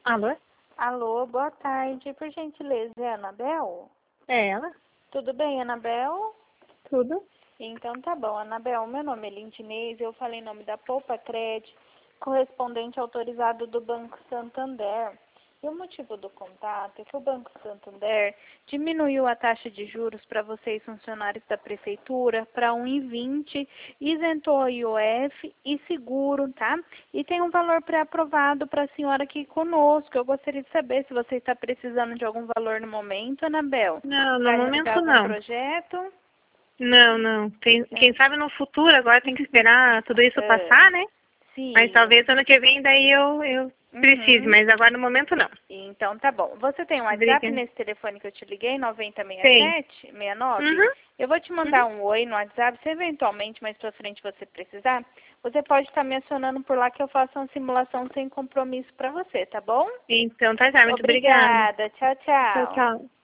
Alô? Alô, boa tarde. Por gentileza, é a Anabel? É ela? Tudo bem, Anabel? Tudo? Então tá bom, Anabel. Meu nome é Lindinês, eu falei em nome da Poupa Cred, correspondente autorizado do Banco Santander. E o motivo do contato é que o Banco Santander diminuiu a taxa de juros para vocês, funcionários da Prefeitura, para 1,20, isentou a IOF e seguro, tá? E tem um valor pré-aprovado para a senhora aqui conosco. Eu gostaria de saber se você está precisando de algum valor no momento, Anabel. Não, no Para realizar momento algum não. projeto? Não. Quem sabe no futuro, agora tem que esperar tudo isso passar, né? Mas Sim. talvez ano que vem daí eu precise, mas agora no momento não. Então tá bom. Você tem um WhatsApp Obrigada. nesse telefone que eu te liguei, Tem. 9067 69? Uhum. Eu vou te mandar um oi no WhatsApp, se eventualmente mais pra frente você precisar, você pode estar me acionando por lá que eu faço uma simulação sem compromisso pra você, tá bom? Então tá já, muito obrigada. Obrigada. Tchau, Tchau, tchau. tchau.